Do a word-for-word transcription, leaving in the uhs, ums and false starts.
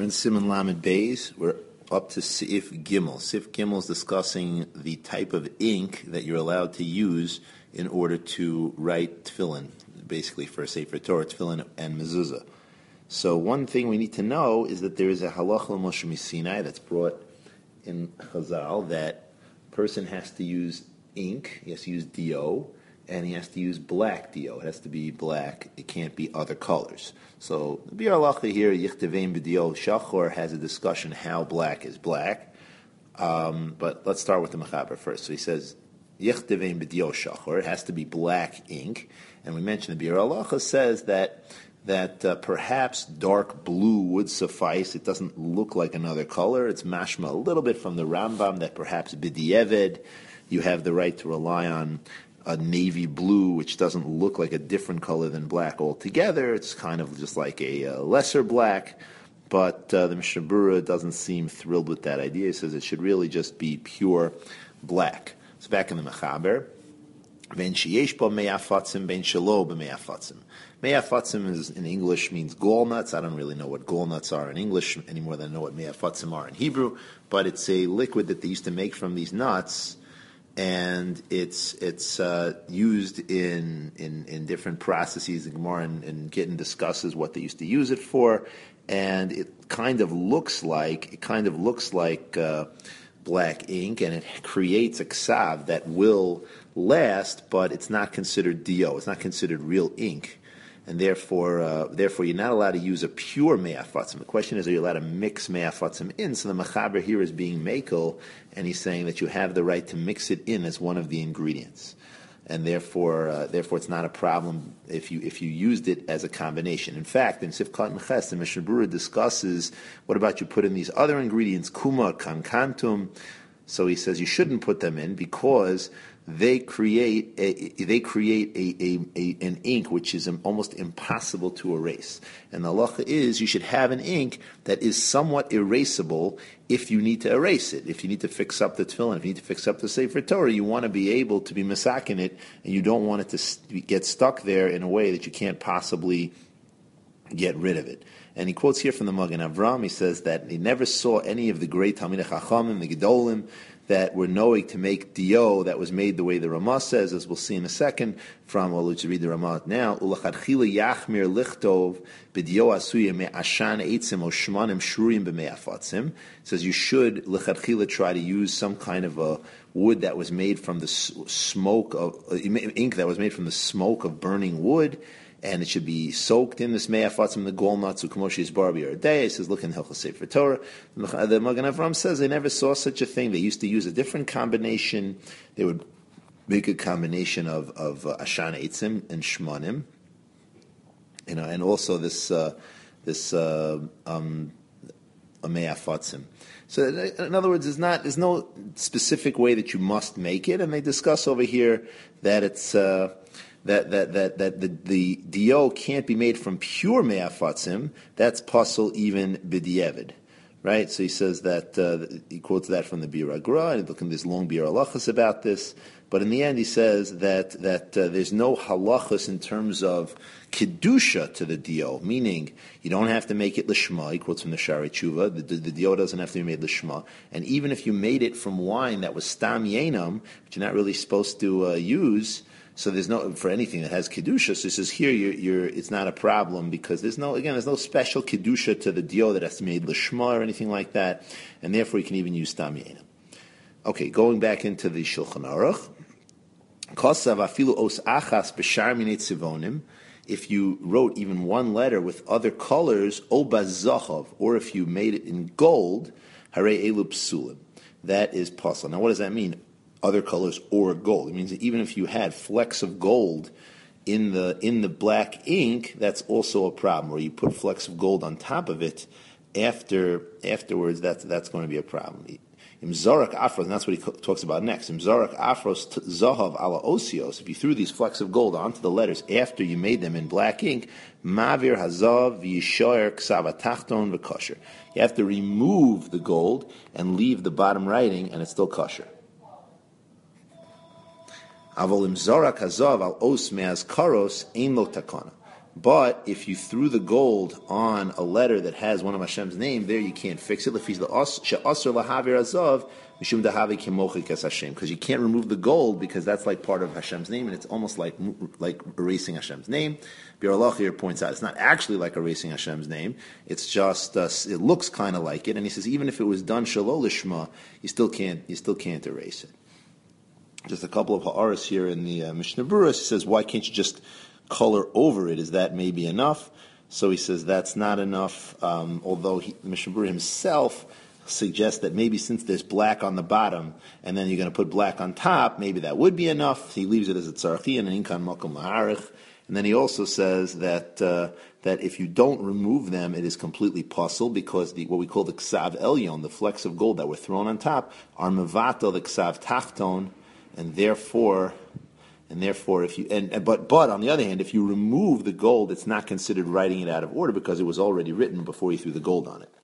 We're in Simon Lamed Beis. We're up to Sif Gimel. Sif Gimel is discussing the type of ink that you're allowed to use in order to write tefillin, basically for Sefer Torah, tefillin, and mezuzah. So one thing we need to know is that there is a halacha l'Moshe Sinai that's brought in Chazal that a person has to use ink, he has to use D O, and he has to use black D O. It has to be black. It can't be other colors. So the Bir Halacha here, Yichtevein B'Dio Shachor, has a discussion how black is black. Um, but let's start with the Mechaber first. So he says, Yichtevein B'Dio Shachor, it has to be black ink. And we mentioned the Bir Halacha says that that uh, perhaps dark blue would suffice. It doesn't look like another color. It's mashma a little bit from the Rambam that perhaps B'Di'eved, you have the right to rely on a navy blue, which doesn't look like a different color than black altogether. It's kind of just like a, a lesser black, but uh, the Mishnah Berurah doesn't seem thrilled with that idea. He says it should really just be pure black. So back in the Mechaber, ben sheyesh bo me'afatzim, ben shelo b'me'afatzim. Me'afatzim is in English means gall nuts. I don't really know what gall nuts are in English any more than I know what me'afatzim are in Hebrew, but it's a liquid that they used to make from these nuts, and it's it's uh, used in, in in different processes. The Gemara and, and Gittin discusses what they used to use it for, and it kind of looks like it kind of looks like uh, black ink, and it creates a ksav that will last, but it's not considered D O. It's not considered real ink. And therefore, uh, therefore, you're not allowed to use a pure me'afatzim. The question is, are you allowed to mix me'afatzim in? So the Mechaber here is being mekel, and he's saying that you have the right to mix it in as one of the ingredients, and therefore, uh, therefore, it's not a problem if you if you used it as a combination. In fact, in Sifkat Meches, the Mishnah Berurah discusses what about you put in these other ingredients, kuma, kankantum. So he says you shouldn't put them in because they create a, they create a, a, a an ink which is almost impossible to erase. And the halacha is you should have an ink that is somewhat erasable if you need to erase it. If you need to fix up the tefillin, if you need to fix up the Sefer Torah, you want to be able to be masakin it, and you don't want it to get stuck there in a way that you can't possibly get rid of it. And he quotes here from the Magen Avram. He says that he never saw any of the great Talmidei Chachamim, the Gedolim, that were knowing to make dio that was made the way the Ramah says, as we'll see in a second. From well, let's read the Ramah now. Ulachadchila yachmir lichtov b'dio asuya me'ashan eitzim o shmanim shurim b'me'afatzim. Says you should lechatchila try to use some kind of a wood that was made from the smoke of uh, ink that was made from the smoke of burning wood. And it should be soaked in this me'afatzim, the gall nuts, u'kamoshi barbi or a day. It says, look in Hilchos Sefer Torah. The Magen Avram says they never saw such a thing. They used to use a different combination. They would make a combination of, of uh, ashan eitzim and shmanim. You know, and also this, uh, this, uh, um, me'afatzim. So, in other words, there's not, there's no specific way that you must make it. And they discuss over here that it's, uh, That that that that the the dio can't be made from pure me'afatzim. That's pasul even b'di'eved, right? So he says that uh, he quotes that from the Bir Agra, and look in this long Bir halachas about this. But in the end, he says that that uh, there's no halachas in terms of kedusha to the dio, meaning you don't have to make it lishma. He quotes from the Shari Tshuva. The, the, the dio doesn't have to be made lishma, and even if you made it from wine that was stam yenam, which you're not really supposed to uh, use. So there's no, for anything that has kedusha. So he says here, you're, you're, it's not a problem because there's no, again, there's no special kedusha to the dio that has to be made lishma or anything like that, and therefore you can even use tam yenim. Okay, going back into the Shulchan Aruch, kosav afilu os achas b'shar minei tzivonim. If you wrote even one letter with other colors, o bazachav, or if you made it in gold, harei elu psulim, that is pasul. Now, what does that mean? Other colors or gold. It means that even if you had flecks of gold in the in the black ink, that's also a problem. Or you put flecks of gold on top of it after afterwards, that's that's going to be a problem. Imzarak afros, and that's what he talks about next. Imzarak afros zahav ala osios. If you threw these flecks of gold onto the letters after you made them in black ink, mavir hazav v'yishoyer ksavatachton v'kosher. You have to remove the gold and leave the bottom writing, and it's still kosher. Avolim zorak hazav al os me'az karos ein lo takana. But if you threw the gold on a letter that has one of Hashem's name, there you can't fix it. Because you can't remove the gold because that's like part of Hashem's name, and it's almost like like erasing Hashem's name. Bir Allah here points out it's not actually like erasing Hashem's name. It's just uh, it looks kind of like it, and he says even if it was done shalol lishma, you still can't you still can't erase it. Just a couple of ha'aras here in the uh, Mishnah Berurah. He says, why can't you just color over it? Is that maybe enough? So he says that's not enough, um, although he, the Mishnah Berurah himself suggests that maybe since there's black on the bottom and then you're going to put black on top, maybe that would be enough. He leaves it as a tzarchi and an inkan makom ma'arich. And then he also says that uh, that if you don't remove them, it is completely puzzle because the what we call the ksav elyon, the flecks of gold that were thrown on top, are mevato the ksav tachton, and therefore, and therefore, if you and but but on the other hand, if you remove the gold, it's not considered writing it out of order because it was already written before you threw the gold on it.